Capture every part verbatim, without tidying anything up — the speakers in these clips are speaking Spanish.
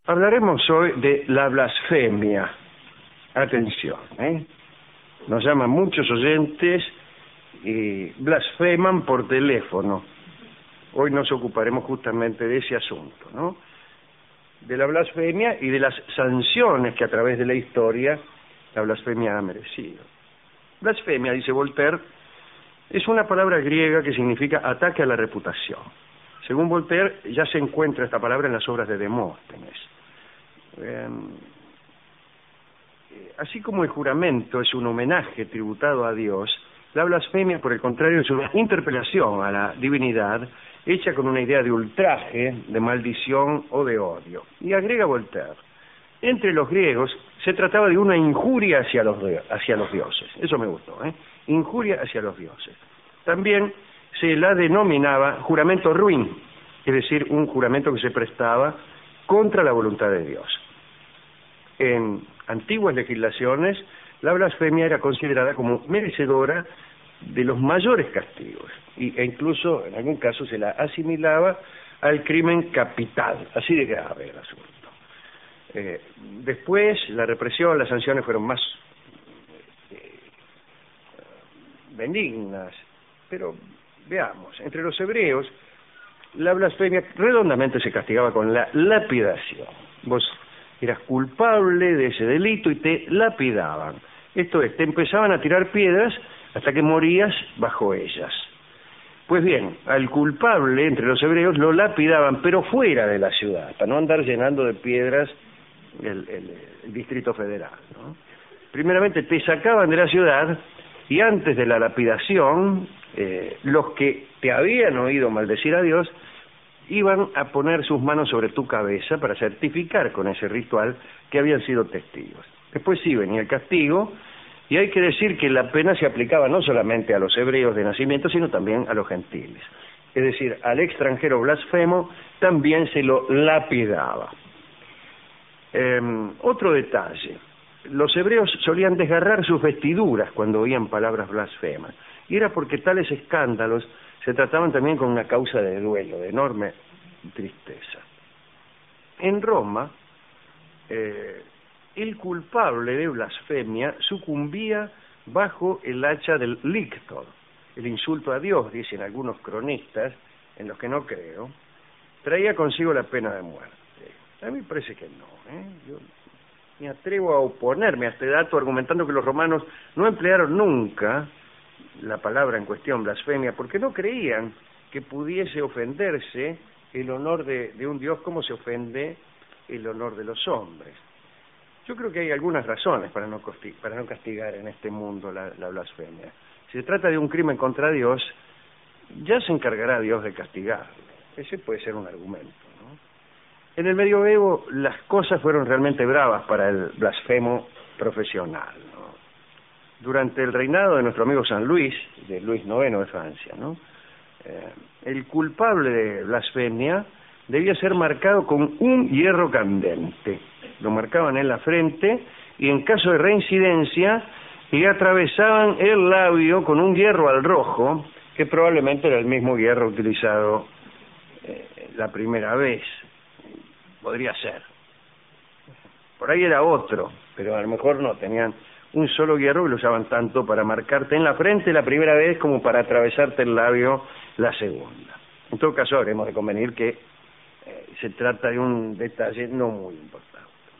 Hablaremos hoy de la blasfemia. Atención, ¿eh? Nos llaman muchos oyentes y blasfeman por teléfono. Hoy nos ocuparemos justamente de ese asunto, ¿no? De la blasfemia y de las sanciones que a través de la historia la blasfemia ha merecido. Blasfemia, dice Voltaire, es una palabra griega que significa ataque a la reputación. Según Voltaire, ya se encuentra esta palabra en las obras de Demóstenes. Eh, así como el juramento es un homenaje tributado a Dios, la blasfemia, por el contrario, es una interpelación a la divinidad hecha con una idea de ultraje, de maldición o de odio. Y agrega Voltaire, entre los griegos se trataba de una injuria hacia los, hacia los dioses. Eso me gustó, ¿eh? Injuria hacia los dioses. También se la denominaba juramento ruin, es decir, un juramento que se prestaba contra la voluntad de Dios. En antiguas legislaciones, la blasfemia era considerada como merecedora de los mayores castigos, y, e incluso en algún caso se la asimilaba al crimen capital, así de grave el asunto. Eh, después, la represión, las sanciones fueron más eh, benignas, pero veamos, entre los hebreos, la blasfemia redondamente se castigaba con la lapidación. Vos eras culpable de ese delito y te lapidaban. Esto es, te empezaban a tirar piedras hasta que morías bajo ellas. Pues bien, al culpable entre los hebreos lo lapidaban, pero fuera de la ciudad, para no andar llenando de piedras el, el, el Distrito Federal, ¿no? Primeramente te sacaban de la ciudad y antes de la lapidación, eh, los que te habían oído maldecir a Dios iban a poner sus manos sobre tu cabeza para certificar con ese ritual que habían sido testigos. Después sí venía el castigo, y hay que decir que la pena se aplicaba no solamente a los hebreos de nacimiento, sino también a los gentiles. Es decir, al extranjero blasfemo también se lo lapidaba. Eh, otro detalle, los hebreos solían desgarrar sus vestiduras cuando oían palabras blasfemas, y era porque tales escándalos se trataban también con una causa de duelo, de enorme tristeza. En Roma, eh, el culpable de blasfemia sucumbía bajo el hacha del lictor, el insulto a Dios, dicen algunos cronistas, en los que no creo, traía consigo la pena de muerte. A mí me parece que no, ¿eh? Yo me atrevo a oponerme a este dato argumentando que los romanos no emplearon nunca la palabra en cuestión, blasfemia, porque no creían que pudiese ofenderse el honor de, de un Dios como se ofende el honor de los hombres. Yo creo que hay algunas razones para no, para no castigar en este mundo la, la blasfemia. Si se trata de un crimen contra Dios, ya se encargará Dios de castigarle. Ese puede ser un argumento, ¿no? En el medioevo las cosas fueron realmente bravas para el blasfemo profesional, ¿no? Durante el reinado de nuestro amigo San Luis, de Luis noveno de Francia, ¿no? Eh, el culpable de blasfemia debía ser marcado con un hierro candente. Lo marcaban en la frente y en caso de reincidencia le atravesaban el labio con un hierro al rojo, que probablemente era el mismo hierro utilizado eh, la primera vez. Podría ser. Por ahí era otro, pero a lo mejor no, tenían un solo hierro y lo usaban tanto para marcarte en la frente la primera vez como para atravesarte el labio la segunda. En todo caso, habremos de convenir que eh, se trata de un detalle no muy importante.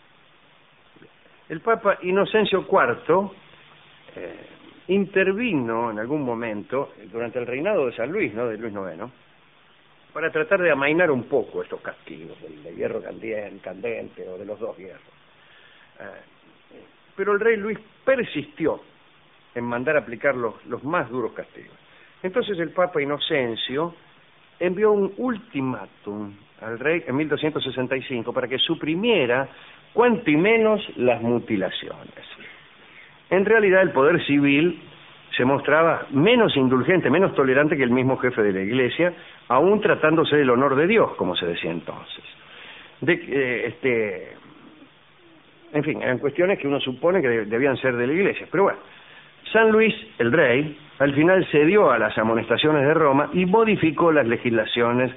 El Papa Inocencio cuarto eh, intervino en algún momento durante el reinado de San Luis, ¿no?, de Luis noveno, para tratar de amainar un poco estos castigos del de hierro candente o de los dos hierros. Eh, pero el rey Luis persistió en mandar aplicar los, los más duros castigos. Entonces el Papa Inocencio envió un ultimátum al rey en mil doscientos sesenta y cinco para que suprimiera cuanto y menos las mutilaciones. En realidad el poder civil se mostraba menos indulgente, menos tolerante que el mismo jefe de la Iglesia, aún tratándose del honor de Dios, como se decía entonces. De, eh, este, en fin, eran cuestiones que uno supone que debían ser de la Iglesia. Pero bueno, San Luis, el rey, al final cedió a las amonestaciones de Roma y modificó las legislaciones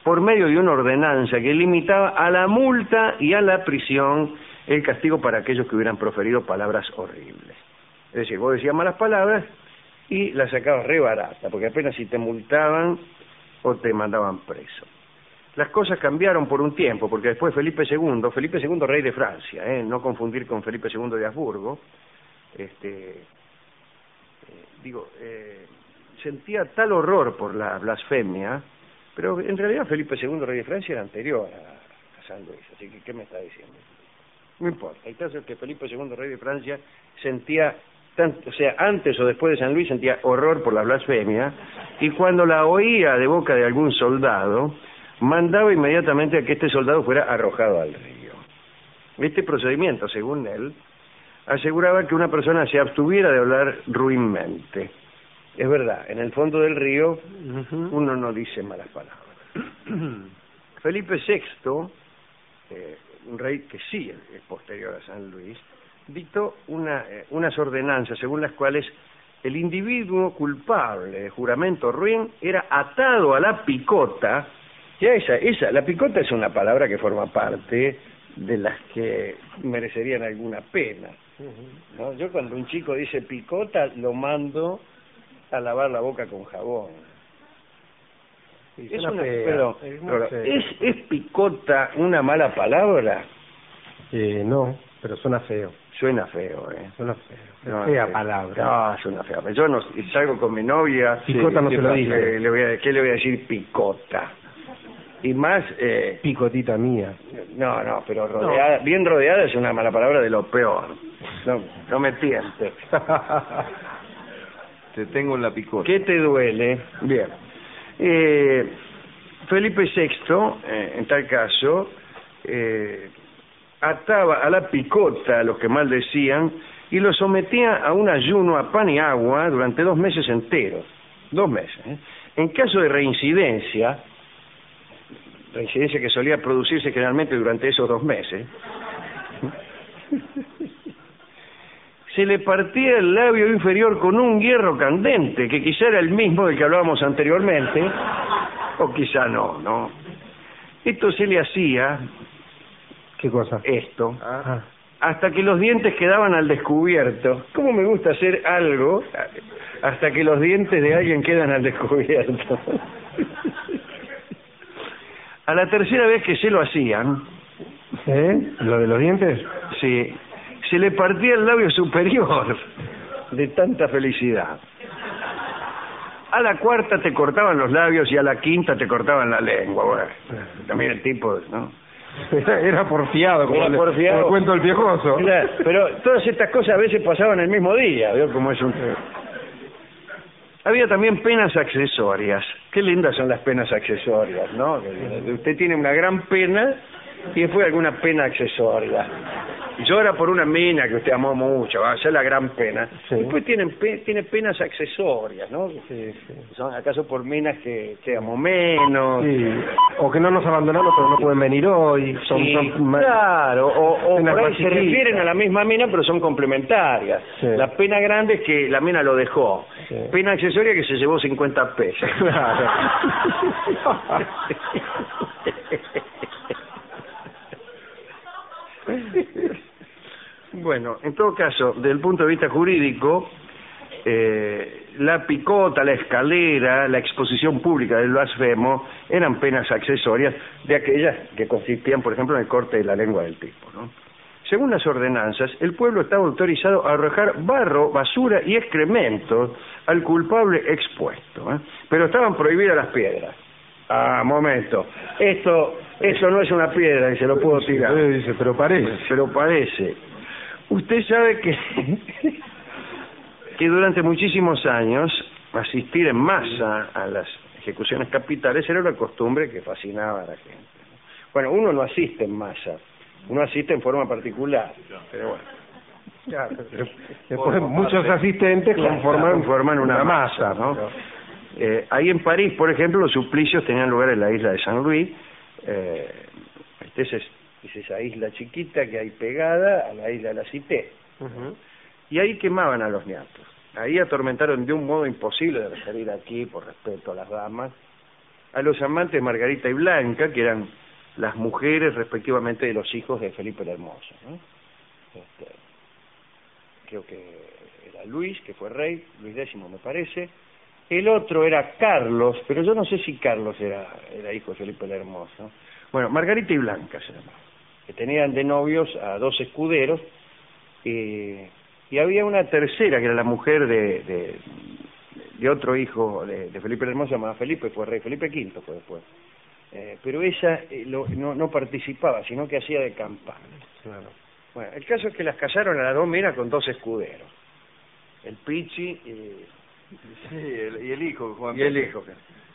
por medio de una ordenanza que limitaba a la multa y a la prisión el castigo para aquellos que hubieran proferido palabras horribles. Es decir, vos decías malas palabras y las sacabas re barata, porque apenas si te multaban o te mandaban preso. Las cosas cambiaron por un tiempo, porque después Felipe segundo, Felipe segundo rey de Francia, ¿eh? No confundir con Felipe segundo de Habsburgo, este, eh, digo, eh, sentía tal horror por la blasfemia, pero en realidad Felipe segundo rey de Francia era anterior a, a San Luis, así que ¿qué me está diciendo? No importa, el caso es que Felipe segundo rey de Francia sentía, tanto, o sea, antes o después de San Luis sentía horror por la blasfemia, y cuando la oía de boca de algún soldado, mandaba inmediatamente a que este soldado fuera arrojado al río. Este procedimiento, según él, aseguraba que una persona se abstuviera de hablar ruinmente. Es verdad, en el fondo del río uh-huh. uno no dice malas palabras. Felipe sexto, eh, un rey que sí es posterior a San Luis, dictó una, eh, unas ordenanzas según las cuales el individuo culpable de juramento ruin era atado a la picota. Ya esa, esa, la picota es una palabra que forma parte de las que merecerían alguna pena, ¿no? Yo cuando un chico dice picota lo mando a lavar la boca con jabón. Sí, es, una, fea, perdón, es, pero, ¿es, ¿Es picota una mala palabra? Eh, no, pero suena feo. Suena feo, ¿eh? Suena feo. No, fea eh, palabra. No, suena fea. Yo no salgo con mi novia. Picota sí, no se lo dice. Le, le voy a, ¿Qué le voy a decir? Picota. Y más... Eh, Picotita mía. No, no, pero rodeada, no. Bien rodeada es una mala palabra de lo peor. No, no me tientes. Te tengo en la picota. ¿Qué te duele? Bien. Eh, Felipe sexto, eh, en tal caso, eh, ataba a la picota a los que maldecían y los sometía a un ayuno a pan y agua durante dos meses enteros. Dos meses. ¿eh? En caso de reincidencia, reincidencia que solía producirse generalmente durante esos dos meses, se le partía el labio inferior con un hierro candente, que quizá era el mismo del que hablábamos anteriormente, o quizá no, ¿no? Esto se le hacía... ¿Qué cosa? Esto, ah. hasta que los dientes quedaban al descubierto. ¿Cómo me gusta hacer algo hasta que los dientes de alguien quedan al descubierto? A la tercera vez que se lo hacían... ¿Eh? ¿Lo de los dientes? Sí, se le partía el labio superior de tanta felicidad. A la cuarta te cortaban los labios y a la quinta te cortaban la lengua. Bueno, también el tipo, ¿no? Era, era porfiado, como, era le, porfiado. como el cuento del piojoso. Claro, pero todas estas cosas a veces pasaban el mismo día, ¿vio? Como es un... Había también penas accesorias. Qué lindas son las penas accesorias, ¿no? Usted tiene una gran pena y después alguna pena accesoria. Llora por una mina que usted amó mucho, va a ser la gran pena. Sí. Después tienen pe tiene penas accesorias, ¿no? Sí, sí. Son acaso por minas que, que amó menos. Sí. O que no nos abandonamos pero no pueden venir hoy. Son, sí, son claro, o, o por ahí se refieren a la misma mina pero son complementarias. Sí. La pena grande es que la mina lo dejó. Sí. Pena accesoria que se llevó cincuenta pesos. Claro. Bueno, en todo caso, desde el punto de vista jurídico, eh, la picota, la escalera, la exposición pública del blasfemo eran penas accesorias de aquellas que consistían, por ejemplo, en el corte de la lengua del tipo, ¿no? Según las ordenanzas, el pueblo estaba autorizado a arrojar barro, basura y excrementos al culpable expuesto, ¿eh? Pero estaban prohibidas las piedras. Ah, momento. Esto, eso no es una piedra y se lo puedo tirar. Sí, dice, pero parece. Pero parece. Usted sabe que que durante muchísimos años asistir en masa a las ejecuciones capitales era una costumbre que fascinaba a la gente. Bueno, uno no asiste en masa, uno asiste en forma particular, pero bueno. Ya, pero después muchos asistentes claro, conforman, conforman una, una masa, masa, ¿no? Eh, ahí en París, por ejemplo, los suplicios tenían lugar en la isla de San Luis. Eh, este es, es esa isla chiquita que hay pegada a la isla de la Cité. Uh-huh. Y ahí quemaban a los niatos. Ahí atormentaron de un modo imposible de referir aquí, por respeto a las damas, a los amantes Margarita y Blanca, que eran las mujeres respectivamente de los hijos de Felipe el Hermoso, ¿no? Este, creo que era Luis, que fue rey, Luis décimo me parece. El otro era Carlos, pero yo no sé si Carlos era, era hijo de Felipe el Hermoso. Bueno, Margarita y Blanca se llamaban, que tenían de novios a dos escuderos, eh, y había una tercera, que era la mujer de, de, de otro hijo de, de Felipe el Hermoso, llamada Felipe, fue rey, Felipe quinto fue después. Eh, pero ella eh, lo, no, no participaba, sino que hacía de campana. Claro. Bueno, el caso es que las casaron a las dos minas con dos escuderos, el Pichi y, sí, el, y el hijo, Juan y el hijo.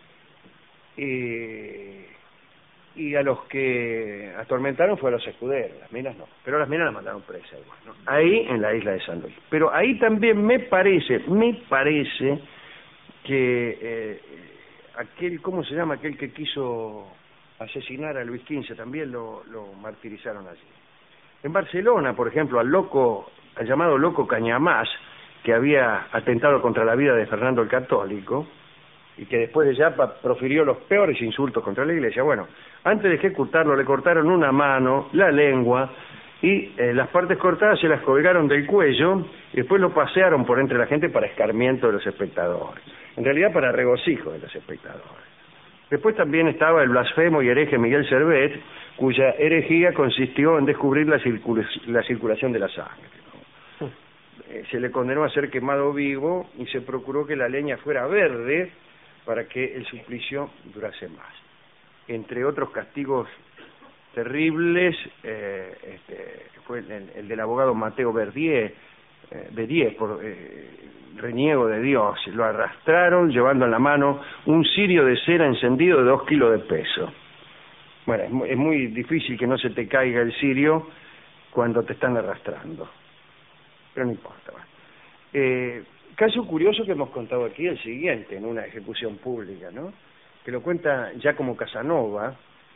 Y, y a los que atormentaron fue a los escuderos, las minas no, pero las minas las mandaron presas igual, ¿no? Ahí en la isla de San Luis. Pero ahí también me parece, me parece que eh, aquel, ¿cómo se llama? Aquel que quiso asesinar a Luis quince, también lo, lo martirizaron allí. En Barcelona, por ejemplo, al loco, al llamado loco Cañamás, que había atentado contra la vida de Fernando el Católico, y que después de Yapa profirió los peores insultos contra la Iglesia. Bueno, antes de ejecutarlo le cortaron una mano, la lengua, y eh, las partes cortadas se las colgaron del cuello, y después lo pasearon por entre la gente para escarmiento de los espectadores. En realidad para regocijo de los espectadores. Después también estaba el blasfemo y hereje Miguel Servet, cuya herejía consistió en descubrir la, circula la circulación de la sangre, ¿no? Eh, se le condenó a ser quemado vivo y se procuró que la leña fuera verde para que el suplicio durase más. Entre otros castigos terribles, eh, este, fue el, el del abogado Mateo Verdier, eh, Verdier por eh, reniego de Dios. Lo arrastraron llevando en la mano un cirio de cera encendido de dos kilos de peso. Bueno, es muy, es muy difícil que no se te caiga el cirio cuando te están arrastrando, pero no importa. Bueno. Eh, caso curioso que hemos contado aquí, el siguiente, en una ejecución pública, ¿no? Que lo cuenta Giacomo Casanova,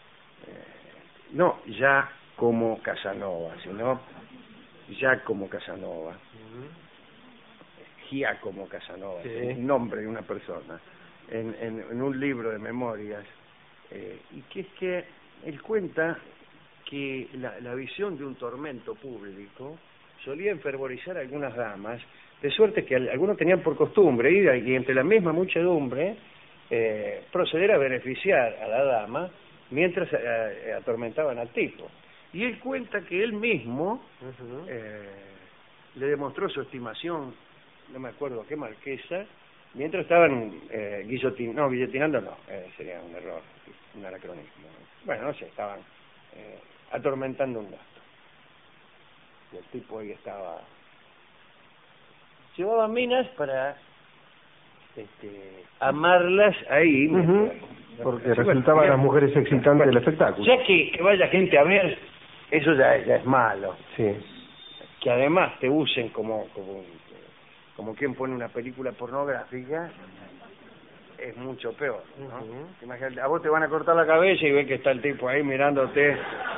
eh, no ya como Casanova, sino Giacomo Casanova, uh-huh. Giacomo Casanova, sí. Es el nombre de una persona, en, en, en un libro de memorias, eh, y que es que él cuenta que la, la visión de un tormento público solía enfervorizar a algunas damas, de suerte que algunos tenían por costumbre ir y entre la misma muchedumbre eh, proceder a beneficiar a la dama mientras eh, atormentaban al tipo. Y él cuenta que él mismo uh-huh. eh, le demostró su estimación, no me acuerdo a qué marquesa, mientras estaban eh, guillotin no, guillotinando no, eh, sería un error, un anacronismo. Bueno, no sé, estaban eh, atormentando un gasto. Y el tipo ahí estaba... Llevaba minas para este, amarlas ahí. Uh-huh. Porque sí, resultaban bueno, las mujeres excitantes bueno, del espectáculo. Ya que, que vaya gente a ver, eso ya, ya es malo. Sí. Que además te usen como, como, como quien pone una película pornográfica, es mucho peor, ¿no? Uh-huh. Imagínate, a vos te van a cortar la cabeza y ves que está el tipo ahí mirándote.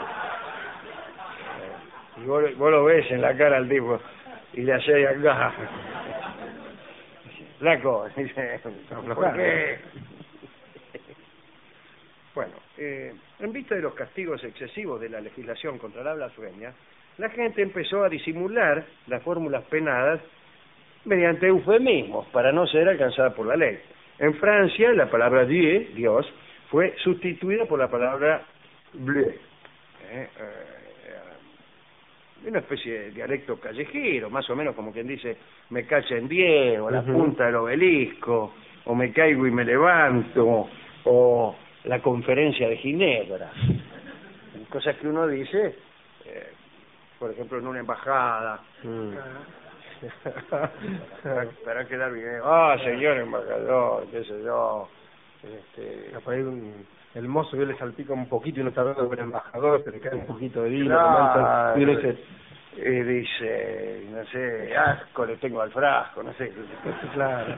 Y vos, vos lo ves en la cara al tipo y le haces acá. Flaco, dice, ¿por qué? Bueno, eh, en vista de los castigos excesivos de la legislación contra la blasfemia, la gente empezó a disimular las fórmulas penadas mediante eufemismos para no ser alcanzada por la ley. En Francia, la palabra Dieu, Dios, fue sustituida por la palabra bleu, eh, eh, una especie de dialecto callejero, más o menos como quien dice, me cacha en diez, o la uh-huh. punta del obelisco, o me caigo y me levanto, o la conferencia de Ginebra. Cosas que uno dice, eh, por ejemplo, en una embajada, mm. para, para quedar bien, ah, oh, señor embajador, qué sé yo, este... Para ir un... el mozo yo le salpica un poquito y no está hablando con el embajador, se le cae un poquito de vino, claro, y uno dice, eh, dice, no sé, asco le tengo al frasco, no sé. Claro.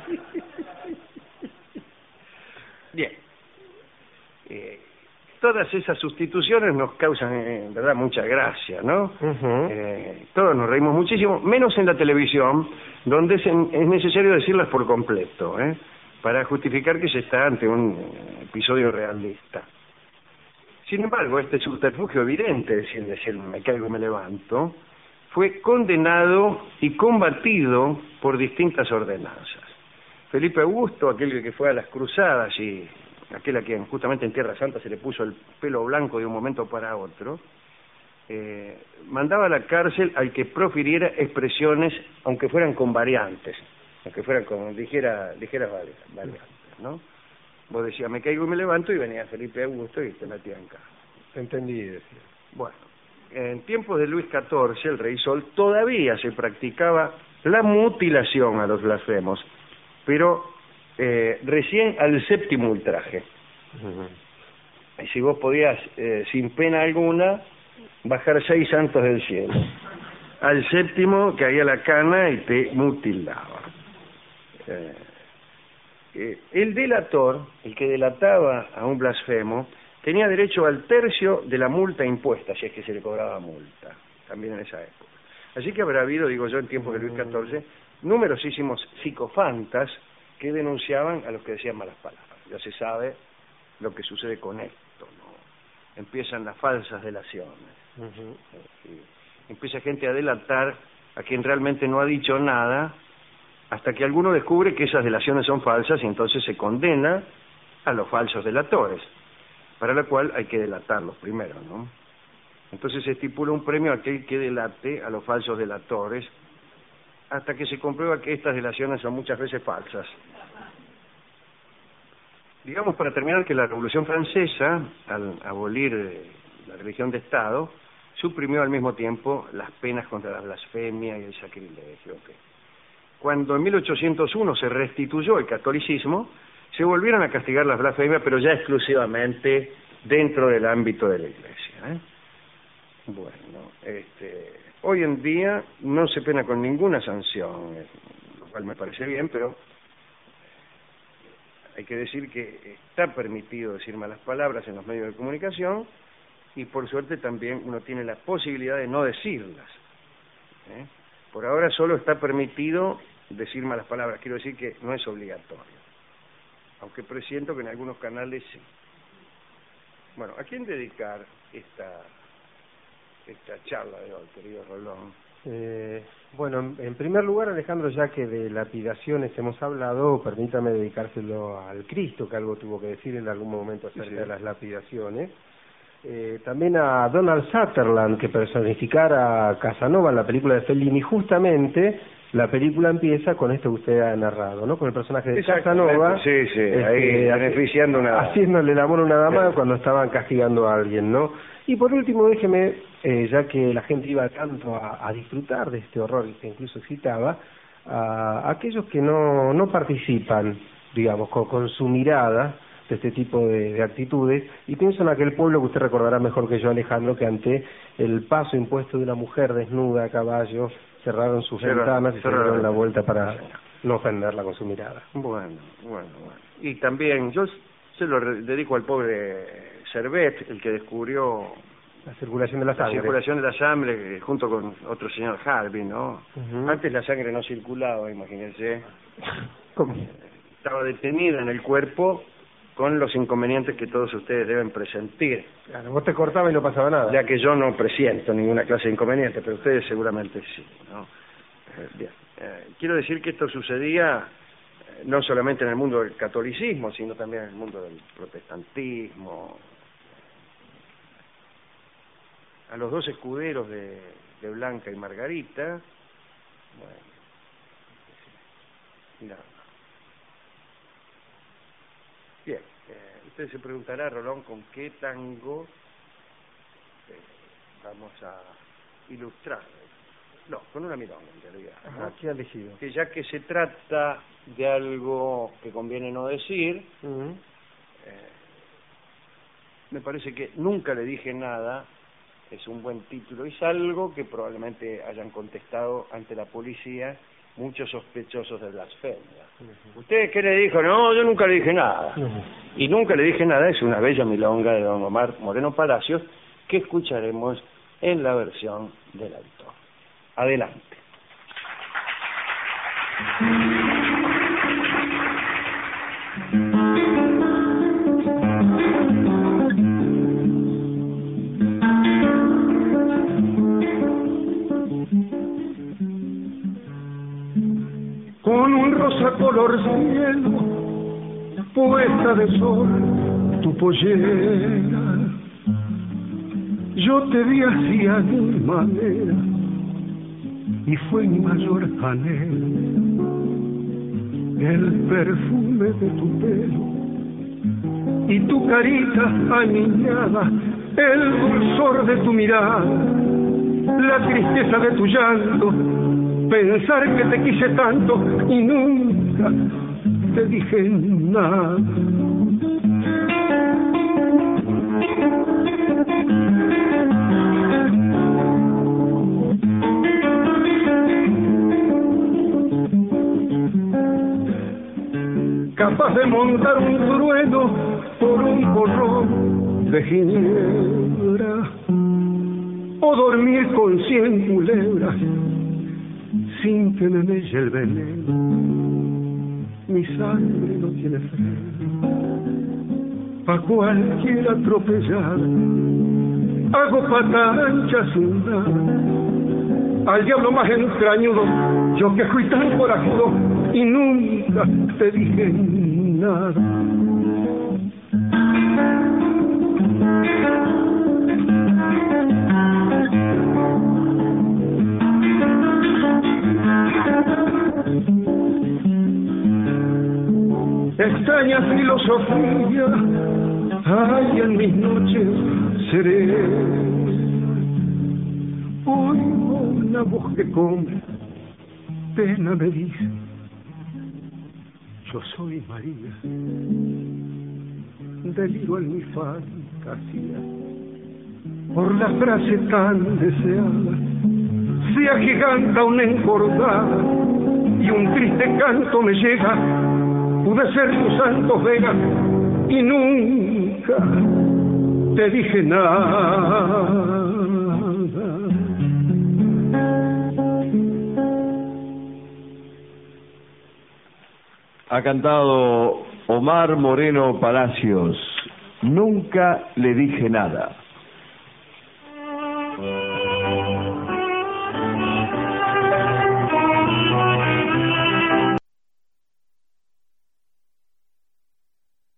Bien. Eh, todas esas sustituciones nos causan, en verdad, mucha gracia, ¿no? Uh-huh. eh, todos nos reímos muchísimo, menos en la televisión, donde es, en, es necesario decirlas por completo, ¿eh? para justificar que se está ante un episodio realista. Sin embargo, este subterfugio evidente, es decir, decir me caigo y me levanto, fue condenado y combatido por distintas ordenanzas. Felipe Augusto, aquel que fue a las cruzadas y aquel a quien justamente en Tierra Santa se le puso el pelo blanco de un momento para otro, eh, mandaba a la cárcel al que profiriera expresiones, aunque fueran con variantes, aunque fueran con ligera, ligeras variantes, ¿no? Vos decías, me caigo y me levanto, y venía Felipe Augusto y te metía en casa. Entendí, decía. Bueno, en tiempos de Luis catorce, el rey Sol, todavía se practicaba la mutilación a los blasfemos, pero eh, recién al séptimo ultraje. Uh-huh. Y si vos podías, eh, sin pena alguna, bajar seis santos del cielo. Al séptimo caía la cana y te mutilaba. Eh, eh, el delator, el que delataba a un blasfemo, tenía derecho al tercio de la multa impuesta, si es que se le cobraba multa, también en esa época. Así que habrá habido, digo yo, en tiempos de Luis catorce, numerosísimos psicofantas que denunciaban a los que decían malas palabras. Ya se sabe lo que sucede con esto, ¿no? Empiezan las falsas delaciones. Uh-huh. Sí. Empieza gente a delatar a quien realmente no ha dicho nada, hasta que alguno descubre que esas delaciones son falsas y entonces se condena a los falsos delatores, para la cual hay que delatarlos primero, ¿no? Entonces se estipula un premio a aquel que delate a los falsos delatores, hasta que se comprueba que estas delaciones son muchas veces falsas. Digamos, para terminar, que la Revolución Francesa, al abolir la religión de Estado, suprimió al mismo tiempo las penas contra la blasfemia y el sacrilegio. ¿Okay? Cuando en mil ochocientos uno se restituyó el catolicismo, se volvieron a castigar las blasfemias, pero ya exclusivamente dentro del ámbito de la Iglesia, ¿eh? Bueno, este, hoy en día no se pena con ninguna sanción, lo cual me parece bien, pero hay que decir que está permitido decir malas palabras en los medios de comunicación, y por suerte también uno tiene la posibilidad de no decirlas, ¿eh? Por ahora solo está permitido decir malas palabras, quiero decir que no es obligatorio, aunque presiento que en algunos canales sí. Bueno, ¿a quién dedicar esta esta charla de hoy, querido Rolón? Eh, bueno, en primer lugar, Alejandro, ya que de lapidaciones hemos hablado, permítame dedicárselo al Cristo, que algo tuvo que decir en algún momento acerca sí, sí. de las lapidaciones. Eh, también a Donald Sutherland, que personificara a Casanova en la película de Fellini. Justamente la película empieza con esto que usted ha narrado, ¿no? Con el personaje de Casanova, sí, sí, este, ahí beneficiando una... haciéndole el amor a una dama sí. cuando estaban castigando a alguien, ¿no? Y por último, déjeme, eh, ya que la gente iba tanto a, a disfrutar de este horror que incluso excitaba, a aquellos que no, no participan, digamos, con, con su mirada de este tipo de, de actitudes, y pienso en aquel pueblo que usted recordará mejor que yo, Alejandro, que ante el paso impuesto de una mujer desnuda a caballo, cerraron sus Cerra, ventanas y se dieron la vuelta para no ofenderla con su mirada. Bueno, bueno, bueno. Y también yo se lo dedico al pobre Servet, el que descubrió la circulación de la sangre. La circulación de la sangre junto con otro señor Harvey, ¿no? Uh-huh. Antes la sangre no circulaba, imagínense. ¿Cómo? Estaba detenida en el cuerpo con los inconvenientes que todos ustedes deben presentir. Claro, vos te cortabas y no pasaba nada. Ya que yo no presiento ninguna clase de inconveniente, pero ustedes seguramente sí, ¿no? Eh, bien. Eh, quiero decir que esto sucedía eh, no solamente en el mundo del catolicismo, sino también en el mundo del protestantismo. A los dos escuderos de, de Blanca y Margarita, bueno, mira. Bien, eh, usted se preguntará, Rolón, con qué tango eh, vamos a ilustrar. No, con una milonga en realidad, ¿no? Ajá, ¿qué ha elegido? Que ya que se trata de algo que conviene no decir, uh-huh. eh, me parece que Nunca le dije nada es un buen título, y es algo que probablemente hayan contestado ante la policía muchos sospechosos de blasfemia. Uh-huh. ¿Usted qué le dijo? No, yo nunca le dije nada. Uh-huh. Y Nunca le dije nada es una bella milonga de don Omar Moreno Palacios que escucharemos en la versión del autor. Adelante. puesta de sol tu pollera. Yo te vi así a mi manera y fue mi mayor anhelo el perfume de tu pelo y tu carita aniñada, el dulzor de tu mirada, la tristeza de tu llanto, pensar que te quise tanto y nunca te dije nada. Capaz de montar un trueno por un porrón de ginebra o dormir con cien culebras sin que me melle el veneno. Mi sangre no tiene freno, pa' cualquier atropellar hago pata ancha sin nada. Al diablo más entrañudo, yo que fui tan corajudo y nunca te dije nada. Extraña filosofía hay en mis noches serenas. Oigo una voz que con pena me dice: yo soy María. Deliro en mi fantasía por la frase tan deseada. Se agiganta una encordada y un triste canto me llega. Pude ser tu santo vega y nunca te dije nada. Ha cantado Omar Moreno Palacios, Nunca le dije nada.